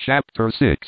Chapter 6.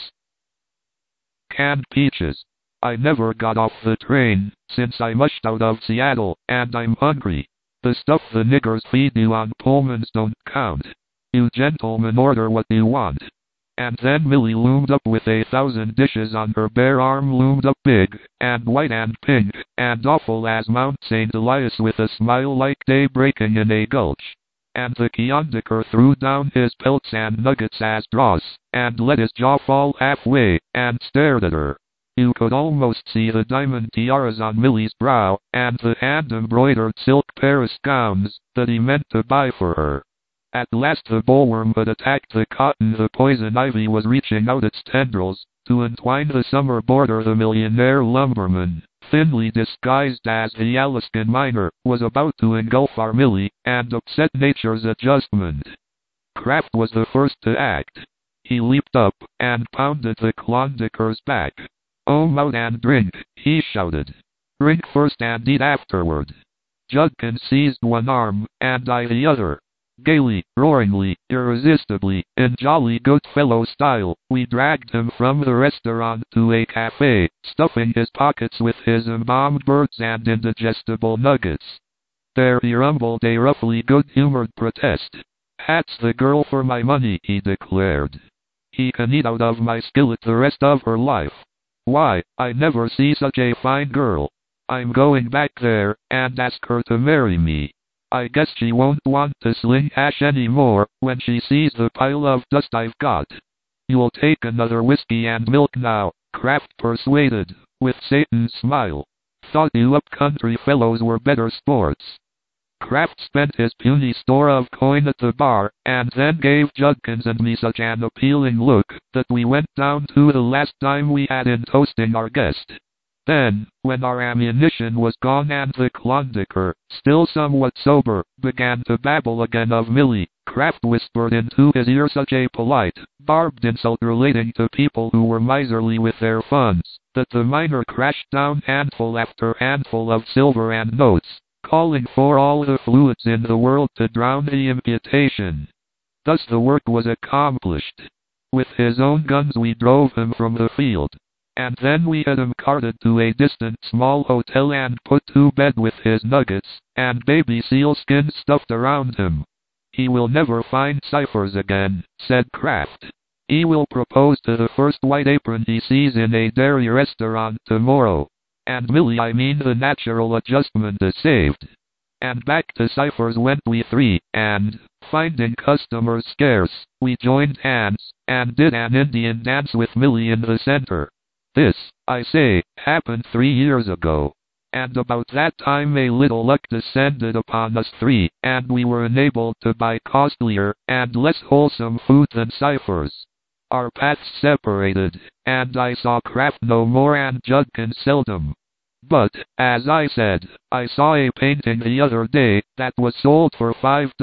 Canned peaches. I never got off the train since I mushed out of Seattle, and I'm hungry. The stuff the niggers feed you on Pullmans don't count. You gentlemen order what you want. And then Millie loomed up with 1,000 dishes on her bare arm, loomed up big, and white and pink, and awful as Mount St. Elias, with a smile like day breaking in a gulch. And the Keondaker threw down his pelts and nuggets as dross, and let his jaw fall halfway, and stared at her. You could almost see the diamond tiaras on Millie's brow, and the hand-embroidered silk Paris gowns that he meant to buy for her. At last the bullworm had attacked the cotton. The poison ivy was reaching out its tendrils to entwine the summer border. The millionaire lumberman, thinly disguised as the Alaskan miner, was about to engulf our Millie and upset nature's adjustment. Kraft was the first to act. He leaped up and pounded the Klondiker's back. "Oh, out and drink," he shouted. "Drink first and eat afterward." Judkins seized one arm, and I the other. Gaily, roaringly, irresistibly, in jolly good fellow style, we dragged him from the restaurant to a cafe, stuffing his pockets with his embalmed birds and indigestible nuggets. There he rumbled a roughly good-humored protest. "That's the girl for my money," he declared. "He can eat out of my skillet the rest of her life. Why, I never see such a fine girl. I'm going back there and ask her to marry me. I guess she won't want to sling hash anymore when she sees the pile of dust I've got." "You'll take another whiskey and milk now," Kraft persuaded, with Satan's smile. "Thought you up-country fellows were better sports." Kraft spent his puny store of coin at the bar, and then gave Judkins and me such an appealing look that we went down to the last dime we had in toasting our guest. Then, when our ammunition was gone and the Klondiker, still somewhat sober, began to babble again of Millie, Kraft whispered into his ear such a polite, barbed insult relating to people who were miserly with their funds, that the miner crashed down handful after handful of silver and notes, calling for all the fluids in the world to drown the imputation. Thus the work was accomplished. With his own guns we drove him from the field. And then we had him carted to a distant small hotel and put to bed with his nuggets and baby sealskins stuffed around him. "He will never find ciphers again," said Kraft. "He will propose to the first white apron he sees in a dairy restaurant tomorrow. And Millie, I mean, the natural adjustment is saved." And back to ciphers went we three, and, finding customers scarce, we joined hands and did an Indian dance with Millie in the center. This, I say, happened 3 years ago. And about that time a little luck descended upon us three, and we were enabled to buy costlier and less wholesome food than ciphers. Our paths separated, and I saw Kraft no more and Judkins seldom. But, as I said, I saw a painting the other day that was sold for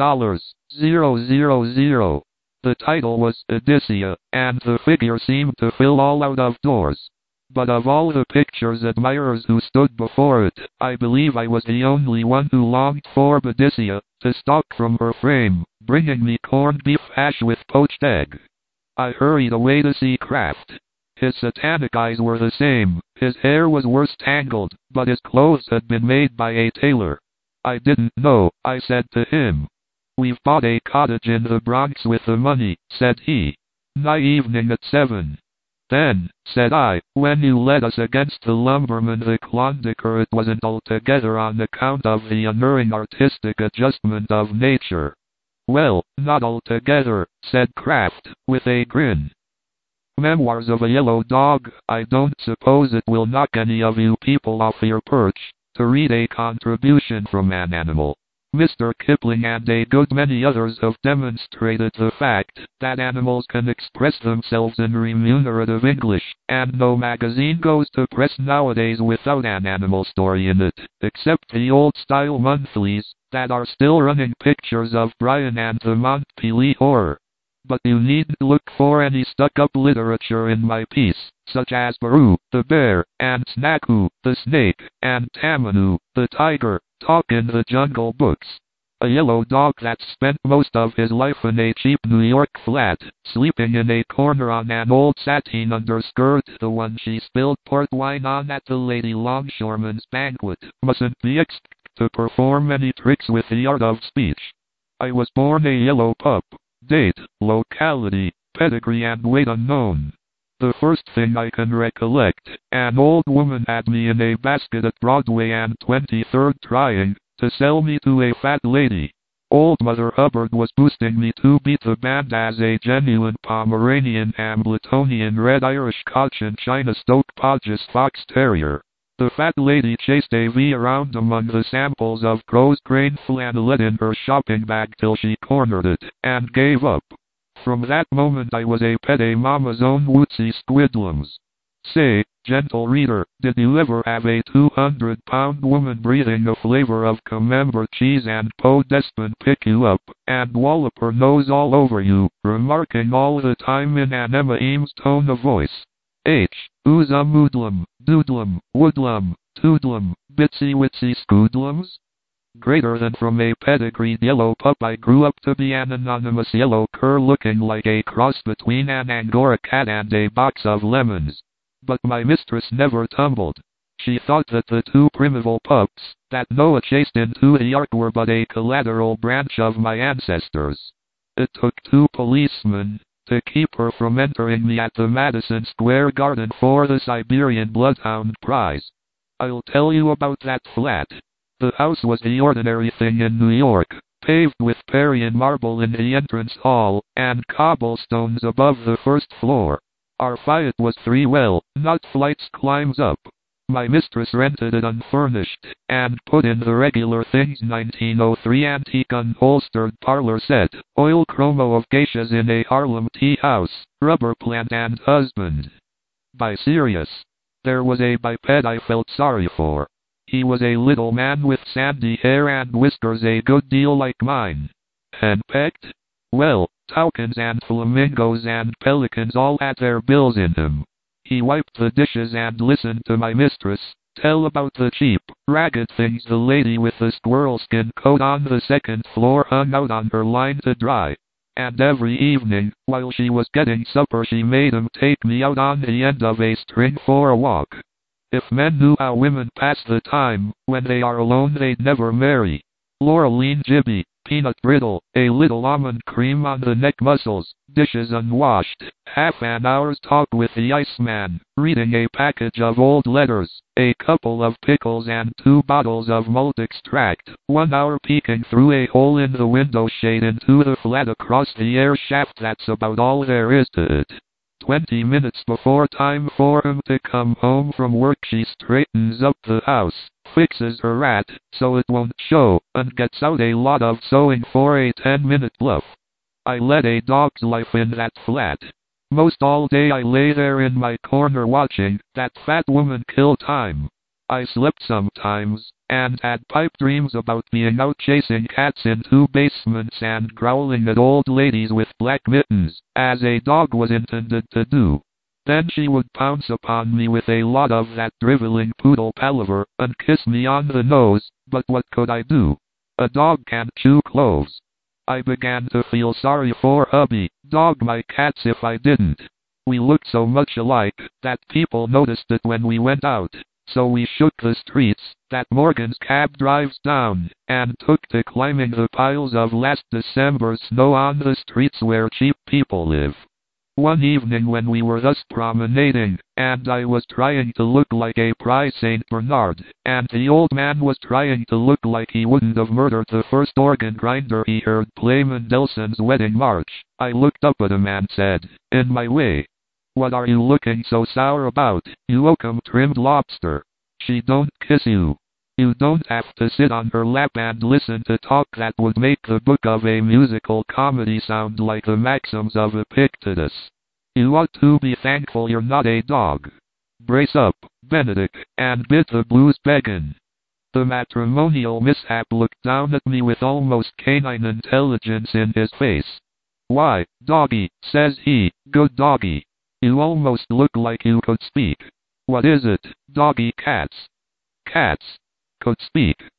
$5,000. The title was Odyssea, and the figure seemed to fill all out of doors. But of all the picture's admirers who stood before it, I believe I was the only one who longed for Odyssea to stalk from her frame, bringing me corned beef hash with poached egg. I hurried away to see Kraft. His satanic eyes were the same, his hair was worse tangled, but his clothes had been made by a tailor. "I didn't know," I said to him. "We've bought a cottage in the Bronx with the money," said he. "Night evening at 7. "Then," said I, "when you led us against the lumberman the Klondiker, it wasn't altogether on account of the unerring artistic adjustment of nature." "Well, not altogether," said Kraft, with a grin. "Memoirs of a Yellow Dog. I don't suppose it will knock any of you people off your perch to read a contribution from an animal. Mr. Kipling and a good many others have demonstrated the fact that animals can express themselves in remunerative English, and no magazine goes to press nowadays without an animal story in it, except the old-style monthlies that are still running pictures of Brian and the Montpellier Horror. But you needn't look for any stuck-up literature in my piece, such as Baru, the bear, and Snaku, the snake, and Tamanu, the tiger, talk in the Jungle Books. A yellow dog that spent most of his life in a cheap New York flat, sleeping in a corner on an old sateen underskirt, the one she spilled port wine on at the Lady Longshoreman's banquet, mustn't be expected to perform any tricks with the art of speech. I was born a yellow pup. Date, locality, pedigree and weight unknown. The first thing I can recollect, an old woman had me in a basket at Broadway and 23rd trying to sell me to a fat lady. Old Mother Hubbard was boosting me to beat the band as a genuine Pomeranian Hambletonian Red Irish Cochin China Stoke Podges Fox Terrier. The fat lady chased A.V. around among the samples of crow's grain flannelette in her shopping bag till she cornered it, and gave up. From that moment I was a pet, a mama's own wootsy squidlums. Say, gentle reader, did you ever have a 200-pound woman breathing the flavor of Camembert cheese and Podespin pick you up, and wallop her nose all over you, remarking all the time in an Emma Eames tone of voice, Ooza moodlum, doodlum, woodlum, toodlum, bitsy witsy scoodlums? Greater than from a pedigreed yellow pup I grew up to be an anonymous yellow cur looking like a cross between an Angora cat and a box of lemons. But my mistress never tumbled. She thought that the two primeval pups that Noah chased into the ark were but a collateral branch of my ancestors. It took 2 policemen to keep her from entering me at the Madison Square Garden for the Siberian Bloodhound Prize. I'll tell you about that flat. The house was the ordinary thing in New York, paved with Parian marble in the entrance hall, and cobblestones above the first floor. Our Fiat was 3 not flights climbs up. My mistress rented it unfurnished, and put in the regular things: 1903 antique unholstered parlor set, oil chromo of geishas in a Harlem tea house, rubber plant and husband. By serious. There was a biped I felt sorry for. He was a little man with sandy hair and whiskers a good deal like mine. Henpecked? Well, toucans and flamingos and pelicans all had their bills in him. He wiped the dishes and listened to my mistress tell about the cheap, ragged things the lady with the squirrel skin coat on the 2nd floor hung out on her line to dry. And every evening, while she was getting supper, she made him take me out on the end of a string for a walk. If men knew how women pass the time when they are alone, they'd never marry. Laureline Gibby, peanut brittle, a little almond cream on the neck muscles, dishes unwashed, half an hour's talk with the Iceman, reading a package of old letters, a couple of pickles and 2 bottles of malt extract, 1 hour peeking through a hole in the window shade into the flat across the air shaft. That's about all there is to it. 20 minutes before time for him to come home from work, she straightens up the house, fixes her rat so it won't show, and gets out a lot of sewing for a 10-minute bluff. I led a dog's life in that flat. Most all day I lay there in my corner watching that fat woman kill time. I slept sometimes, and had pipe dreams about being out chasing cats in 2 basements and growling at old ladies with black mittens, as a dog was intended to do. Then she would pounce upon me with a lot of that driveling poodle palaver, and kiss me on the nose, but what could I do? A dog can't chew cloves. I began to feel sorry for hubby, dog my cats if I didn't. We looked so much alike that people noticed it when we went out. So we shook the streets that Morgan's cab drives down, and took to climbing the piles of last December's snow on the streets where cheap people live. One evening when we were thus promenading, and I was trying to look like a prize Saint Bernard, and the old man was trying to look like he wouldn't have murdered the first organ grinder he heard play Mendelssohn's Wedding March, I looked up at him and said, in my way, "What are you looking so sour about, you oakum-trimmed lobster? She don't kiss you. You don't have to sit on her lap and listen to talk that would make the book of a musical comedy sound like the maxims of Epictetus. You ought to be thankful you're not a dog. Brace up, Benedict, and bid the blues begin." The matrimonial mishap looked down at me with almost canine intelligence in his face. "Why, doggy," says he, "good doggy. You almost look like you could speak. What is it, doggy? Cats? Cats could speak.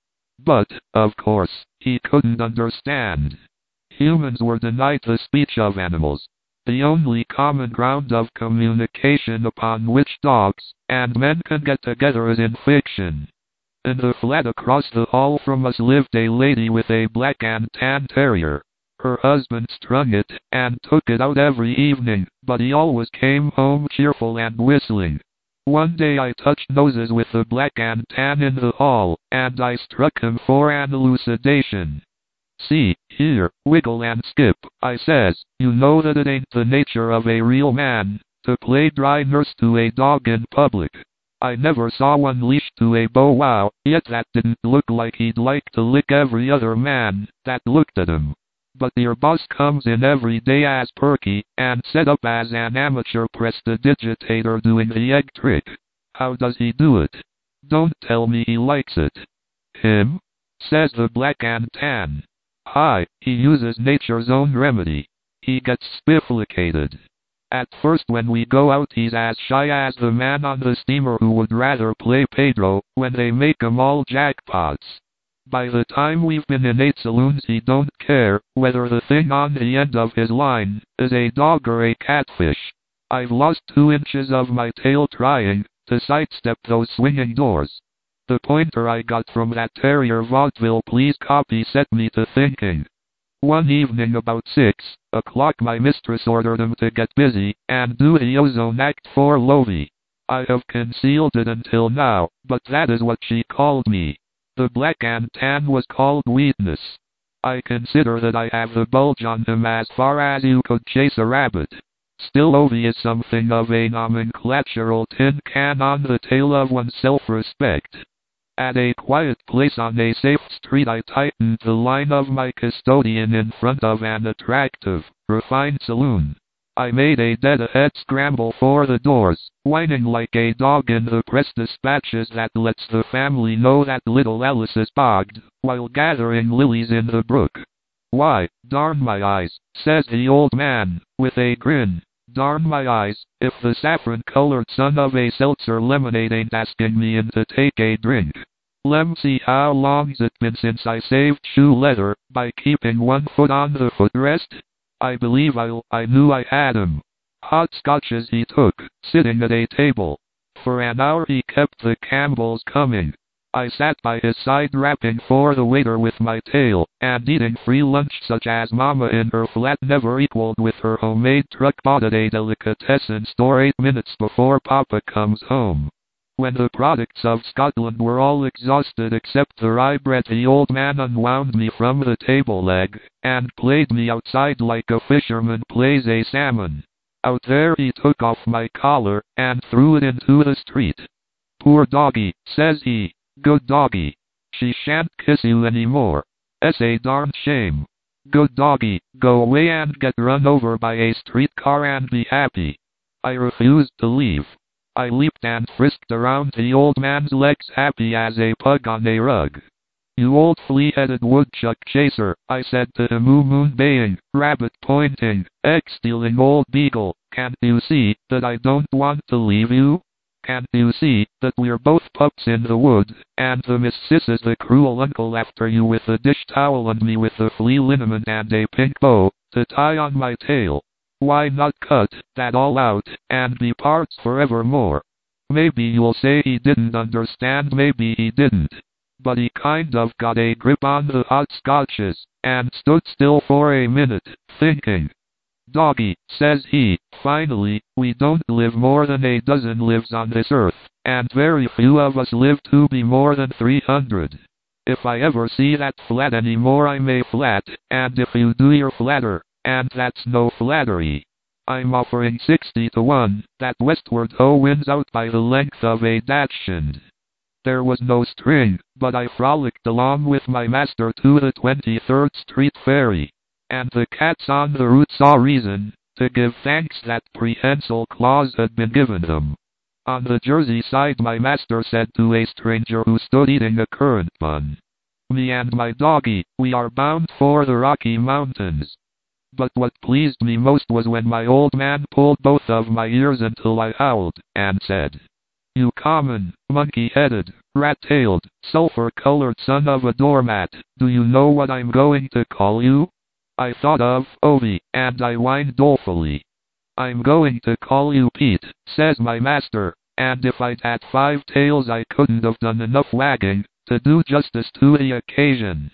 But, of course, he couldn't understand. Humans were denied the speech of animals, the only common ground of communication upon which dogs and men can get together is in fiction. In the flat across the hall from us lived a lady with a black and tan terrier. Her husband strung it and took it out every evening, but he always came home cheerful and whistling. One day I touched noses with the black and tan in the hall, and I struck him for an elucidation. "See, here, Wiggle and Skip," I says, "you know that it ain't the nature of a real man to play dry nurse to a dog in public. I never saw one leashed to a bow wow, yet that didn't look like he'd like to lick every other man that looked at him. But your boss comes in every day as Perky, and set up as an amateur prestidigitator doing the egg trick. How does he do it? Don't tell me he likes it." "Him?" says the black and tan. "Hi, he uses nature's own remedy. He gets spifflicated. At first when we go out he's as shy as the man on the steamer who would rather play Pedro when they make 'em all jackpots. By the time we've been in 8 saloons he don't care whether the thing on the end of his line is a dog or a catfish. I've lost 2 inches of my tail trying to sidestep those swinging doors. The pointer I got from that terrier vaudeville please copy set me to thinking. One evening about 6 o'clock my mistress ordered him to get busy and do the ozone act for Lovey. I have concealed it until now, but that is what she called me. The black and tan was called Weakness. I consider that I have the bulge on him as far as you could chase a rabbit. Still Lovey is something of a nomenclatural tin can on the tail of one's self-respect. At a quiet place on a safe street I tightened the line of my custodian in front of an attractive, refined saloon. I made a dead-ahead scramble for the doors, whining like a dog in the press dispatches that lets the family know that little Alice is bogged, while gathering lilies in the brook. "Why, darn my eyes," says the old man, with a grin. "Darn my eyes, if the saffron-colored son of a seltzer lemonade ain't asking me in to take a drink. Lem see how long's it been since I saved shoe leather by keeping one foot on the footrest? I believe I knew I had him." Hot scotches he took, sitting at a table. For an hour he kept the Campbells coming. I sat by his side rapping for the waiter with my tail, and eating free lunch such as Mama in her flat never equaled with her homemade truck bought at a delicatessen store 8 minutes before Papa comes home. When the products of Scotland were all exhausted except the rye bread the old man unwound me from the table leg, and played me outside like a fisherman plays a salmon. Out there he took off my collar, and threw it into the street. "Poor doggy," says he. "Good doggy. She shan't kiss you anymore. It's a darned shame. Good doggy, go away and get run over by a streetcar and be happy." I refused to leave. I leaped and frisked around the old man's legs happy as a pug on a rug. "You old flea-headed woodchuck chaser," I said to him, moon baying, rabbit pointing, egg-stealing old beagle, "can't you see that I don't want to leave you? Can't you see that we're both pups in the wood, and the missus is the cruel uncle after you with a dish towel and me with a flea liniment and a pink bow to tie on my tail? Why not cut that all out, and be parts forevermore?" Maybe you'll say he didn't understand, maybe he didn't. But he kind of got a grip on the hot scotches, and stood still for a minute, thinking. "Doggy," says he, finally, "we don't live more than a dozen lives on this earth, and very few of us live to be more than 300. If I ever see that flat anymore I may flat, and if you do you're flatter, and that's no flattery. I'm offering 60 to 1 that Westward Ho wins out by the length of a dachshund." There was no string, but I frolicked along with my master to the 23rd Street Ferry. And the cats on the route saw reason to give thanks that prehensile claws had been given them. On the Jersey side my master said to a stranger who stood eating a currant bun, "Me and my doggy, we are bound for the Rocky Mountains." But what pleased me most was when my old man pulled both of my ears until I howled, and said, You common, monkey-headed, rat-tailed, sulphur-colored son of a doormat, do you know what I'm going to call you? I thought of Ovi, and I whined dolefully. I'm going to call you Pete, says my master, and if I'd had 5 tails I couldn't have done enough wagging to do justice to the occasion.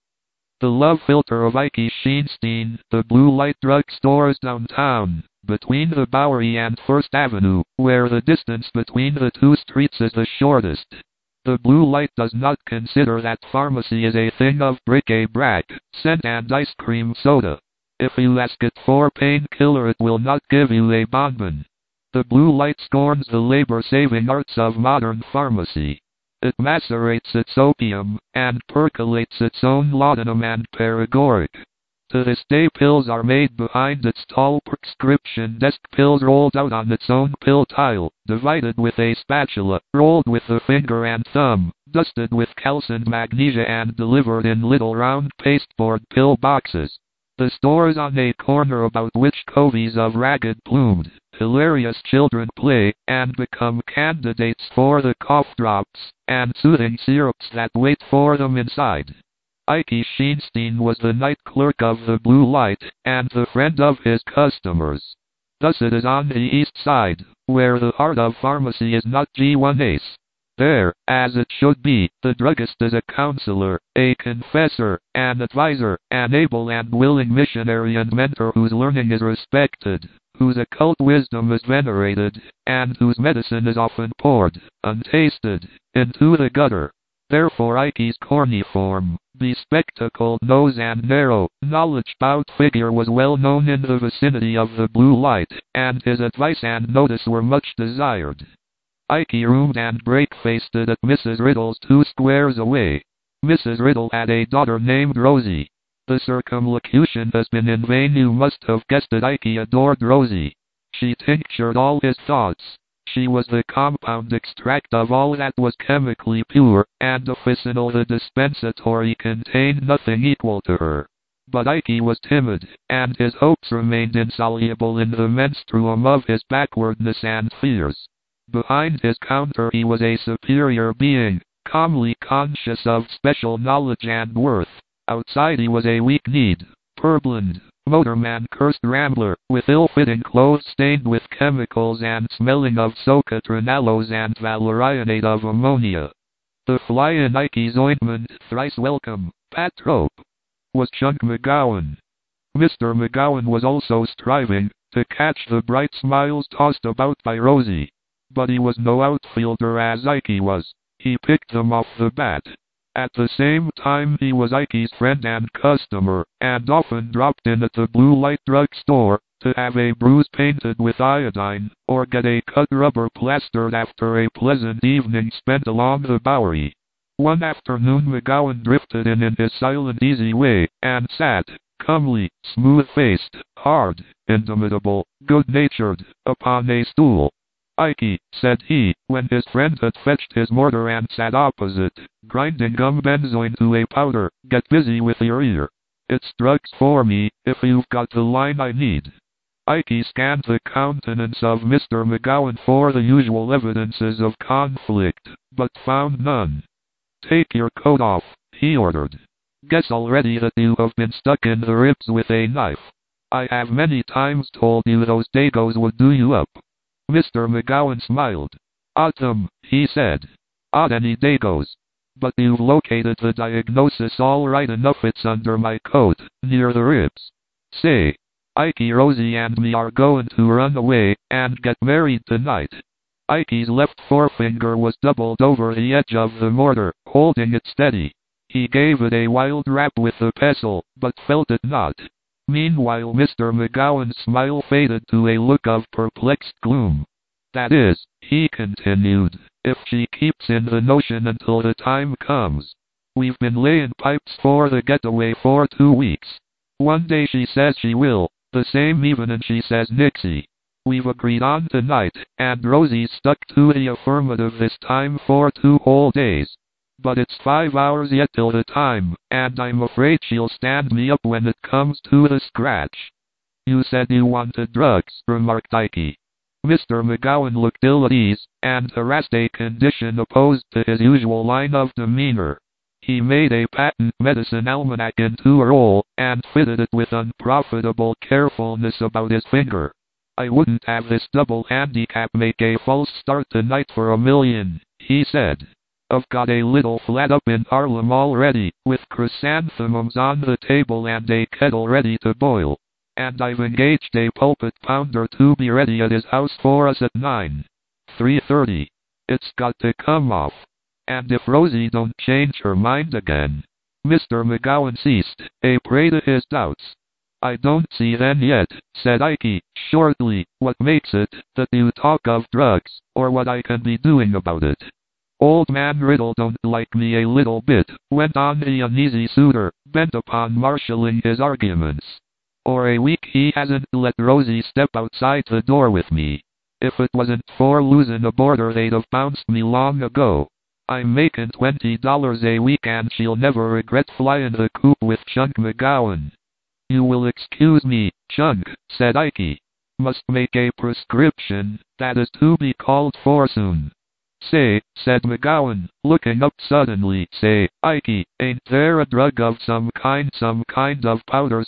The love philter of Ike Sheenstein, the blue light drug stores downtown, between the Bowery and First Avenue, where the distance between the two streets is the shortest. The blue light does not consider that pharmacy is a thing of bric-a-brac, scent and ice cream soda. If you ask it for painkiller it will not give you a bonbon. The blue light scorns the labor-saving arts of modern pharmacy. It macerates its opium, and percolates its own laudanum and paregoric. To this day pills are made behind its tall prescription desk, pills rolled out on its own pill tile, divided with a spatula, rolled with the finger and thumb, dusted with calcined magnesia and delivered in little round pasteboard pill boxes. The stores on a corner about which coveys of ragged-plumed, hilarious children play, and become candidates for the cough drops and soothing syrups that wait for them inside. Ike Sheenstein was the night clerk of the Blue Light, and the friend of his customers. Thus it is on the east side, where the heart of pharmacy is not G1 Ace. There, as it should be, the druggist is a counselor, a confessor, an advisor, an able and willing missionary and mentor whose learning is respected, whose occult wisdom is venerated, and whose medicine is often poured, untasted, into the gutter. Therefore Ike's corniform, bespectacled nose and narrow, knowledge-bound figure was well known in the vicinity of the Blue Light, and his advice and notice were much desired. Ike roomed and breakfasted at Mrs. Riddle's 2 squares away. Mrs. Riddle had a daughter named Rosie. The circumlocution has been in vain. You must have guessed that Ike adored Rosie. She tinctured all his thoughts. She was the compound extract of all that was chemically pure, and officinal. The dispensatory contained nothing equal to her. But Ike was timid, and his hopes remained insoluble in the menstruum of his backwardness and fears. Behind his counter he was a superior being, calmly conscious of special knowledge and worth. Outside he was a weak-kneed, purblind, motorman cursed rambler, with ill-fitting clothes stained with chemicals and smelling of soca-trinalose and valerianate of ammonia. The fly in Ike's ointment, thrice welcome, Patrope, was Chunk McGowan. Mr. McGowan was also striving to catch the bright smiles tossed about by Rosie. But he was no outfielder as Ike was. He picked them off the bat. At the same time he was Ike's friend and customer, and often dropped in at the Blue Light drug store to have a bruise painted with iodine, or get a cut rubber plastered after a pleasant evening spent along the Bowery. One afternoon McGowan drifted in his silent easy way, and sat, comely, smooth-faced, hard, indomitable, good-natured, upon a stool. "Ike," said he, when his friend had fetched his mortar and sat opposite, grinding gum benzoin to a powder, "get busy with your ear. It's drugs for me, if you've got the line I need." Ike scanned the countenance of Mr. McGowan for the usual evidences of conflict, but found none. "Take your coat off," he ordered. "Guess already that you have been stuck in the ribs with a knife. I have many times told you those Dagos would do you up." Mr. McGowan smiled. "Odd them," he said. "Odd any Dagos. But you've located the diagnosis all right enough. It's under my coat, near the ribs. Say, Ike, Rosie and me are going to run away and get married tonight." Ike's left forefinger was doubled over the edge of the mortar, holding it steady. He gave it a wild rap with the pestle, but felt it not. Meanwhile Mr. McGowan's smile faded to a look of perplexed gloom. "That is," he continued, "if she keeps in the notion until the time comes. We've been laying pipes for the getaway for 2 weeks. One day she says she will, the same evening she says nixie. We've agreed on tonight, and Rosie's stuck to the affirmative this time for 2 whole days. But it's 5 hours yet till the time, and I'm afraid she'll stand me up when it comes to the scratch." "You said you wanted drugs," remarked Ike. Mr. McGowan looked ill at ease, and harassed, a condition opposed to his usual line of demeanor. He made a patent medicine almanac into a roll, and fitted it with unprofitable carefulness about his finger. I wouldn't have this double handicap make a false start tonight for a million, he said. I've got a little flat up in Harlem already, with chrysanthemums on the table and a kettle ready to boil. And I've engaged a pulpit pounder to be ready at his house for us at 3:30. It's got to come off. And if Rosie don't change her mind again. Mr. McGowan ceased, a prey to his doubts. I don't see then yet, said Ike, shortly, what makes it that you talk of drugs, or what I can be doing about it. Old man Riddle don't like me a little bit, went on the uneasy suitor, bent upon marshalling his arguments. For a week he hasn't let Rosie step outside the door with me. If it wasn't for losing a boarder they'd have bounced me long ago. I'm making $20 a week and she'll never regret flying the coop with Chunk McGowan. You will excuse me, Chunk, said Ike. Must make a prescription, that is to be called for soon. Say, said McGowan, looking up suddenly, say, Ike, ain't there a drug of some kind of powders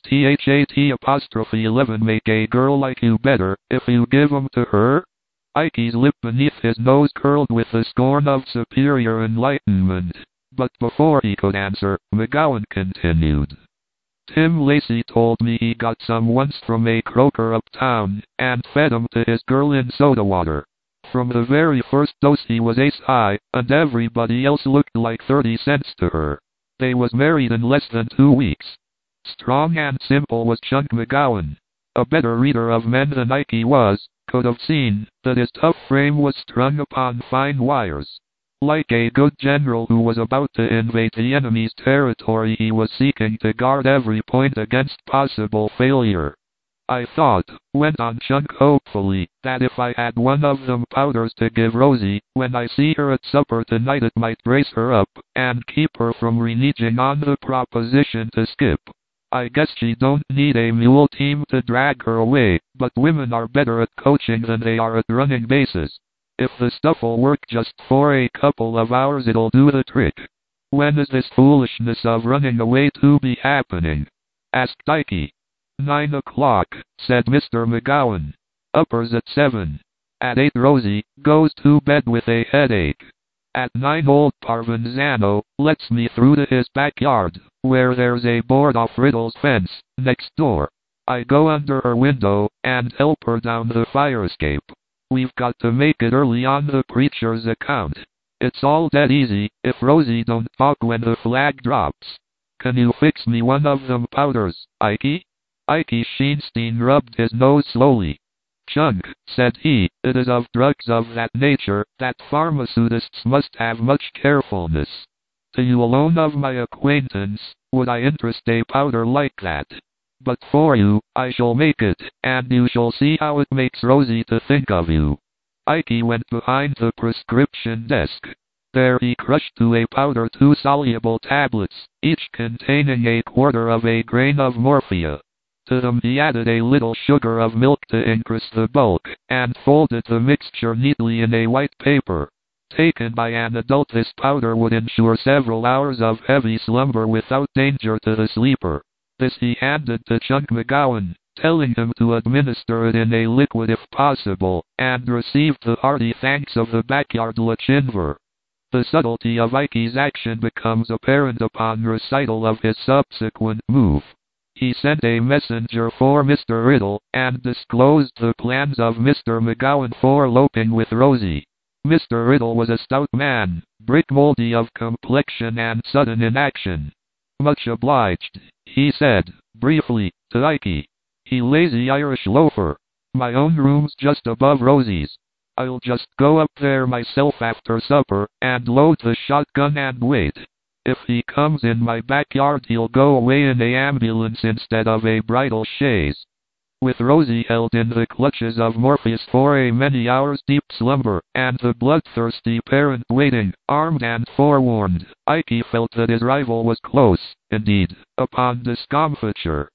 THAT'11 make a girl like you better, if you give 'em to her? Ike's lip beneath his nose curled with the scorn of superior enlightenment. But before he could answer, McGowan continued. Tim Lacey told me he got some once from a croaker uptown, and fed 'em to his girl in soda water. From the very first dose he was ace high, and everybody else looked like 30 cents to her. They was married in less than 2 weeks. Strong and simple was Chunk McGowan. A better reader of men than Ike was, could have seen that his tough frame was strung upon fine wires. Like a good general who was about to invade the enemy's territory, he was seeking to guard every point against possible failure. I thought, went on Chunk hopefully, that if I had one of them powders to give Rosie, when I see her at supper tonight it might brace her up, and keep her from reneging on the proposition to skip. I guess she don't need a mule team to drag her away, but women are better at coaching than they are at running bases. If the stuff'll work just for a couple of hours it'll do the trick. When is this foolishness of running away to be happening? Asked Ike. 9 o'clock, said Mr. McGowan. Uppers at 7. At 8 Rosie goes to bed with a headache. At 9 old Parvenzano lets me through to his backyard, where there's a board-off Riddle's fence, next door. I go under her window, and help her down the fire escape. We've got to make it early on the preacher's account. It's all dead easy, if Rosie don't talk when the flag drops. Can you fix me one of them powders, Ike? Ike Sheenstein rubbed his nose slowly. Chunk, said he, it is of drugs of that nature that pharmaceutists must have much carefulness. To you alone of my acquaintance, would I interest a powder like that. But for you, I shall make it, and you shall see how it makes Rosie to think of you. Ike went behind the prescription desk. There he crushed to a powder 2 soluble tablets, each containing 1/4 of a grain of morphia. To them he added a little sugar of milk to increase the bulk, and folded the mixture neatly in a white paper. Taken by an adult this powder would ensure several hours of heavy slumber without danger to the sleeper. This he handed to Chunk McGowan, telling him to administer it in a liquid if possible, and received the hearty thanks of the backyard Lachinver. The subtlety of Ike's action becomes apparent upon recital of his subsequent move. He sent a messenger for Mr. Riddle, and disclosed the plans of Mr. McGowan for eloping with Rosie. Mr. Riddle was a stout man, brick moldy of complexion and sudden in action. Much obliged, he said, briefly, to Ike. He lazy Irish loafer. My own room's just above Rosie's. I'll just go up there myself after supper, and load the shotgun and wait. If he comes in my backyard he'll go away in a ambulance instead of a bridal chaise. With Rosie held in the clutches of Morpheus for a many hours deep slumber, and the bloodthirsty parent waiting, armed and forewarned, Ike felt that his rival was close, indeed, upon discomfiture.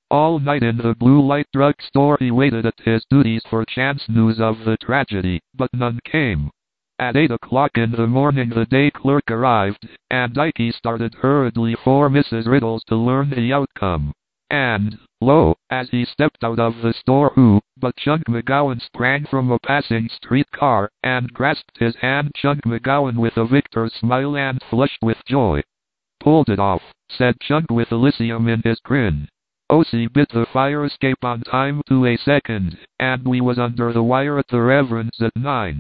All night in the blue light drugstore he waited at his duties for chance news of the tragedy, but none came. At 8 o'clock in the morning the day clerk arrived, and Ike started hurriedly for Mrs. Riddle's to learn the outcome. And, lo, as he stepped out of the store who but Chunk McGowan sprang from a passing streetcar, and grasped his hand. Chunk McGowan with a victor's smile and flushed with joy. "Pulled it off," said Chunk with Elysium in his grin. "O.C. bit the fire escape on time to a second, and we was under the wire at the Reverend's at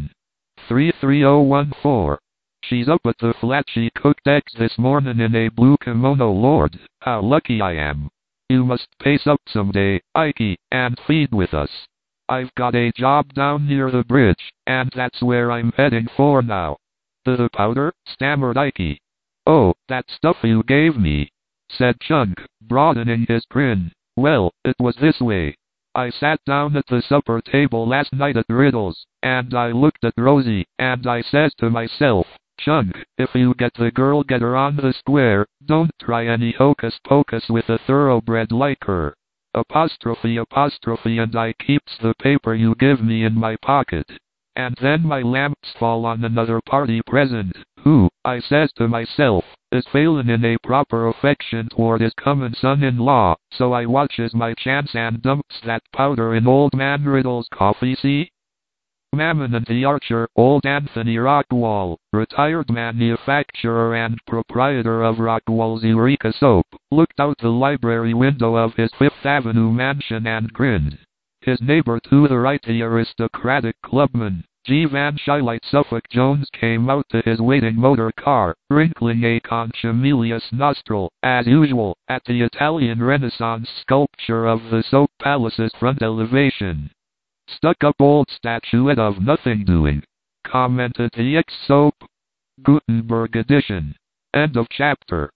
9:33014. She's up at the flat. She cooked eggs this morning in a blue kimono. Lord, how lucky I am. You must pace up someday, Ike, and feed with us. I've got a job down near the bridge, and that's where I'm heading for now." "The powder?" stammered Ike. "Oh, that stuff you gave me," said Chunk, broadening his grin. "Well, it was this way. I sat down at the supper table last night at Riddle's, and I looked at Rosie, and I says to myself, Chunk, if you get the girl, get her on the square, don't try any hocus pocus with a thoroughbred like her. Apostrophe, and I keeps the paper you give me in my pocket. And then my lamps fall on another party present, who, I says to myself, is failin' in a proper affection toward his comin' son-in-law, so I watches my chance and dumps that powder in old man Riddle's coffee. See? Mammon and the Archer, old Anthony Rockwall, retired manufacturer and proprietor of Rockwall's Eureka Soap, looked out the library window of his Fifth Avenue mansion and grinned. His neighbor to the right, the aristocratic clubman, G. Van Shylight Suffolk Jones, came out to his waiting motor car, wrinkling a contumelious nostril, as usual, at the Italian Renaissance sculpture of the Soap Palace's front elevation. "Stuck-up old statuette of nothing doing," commented the ex-Soap. Gutenberg edition. End of chapter.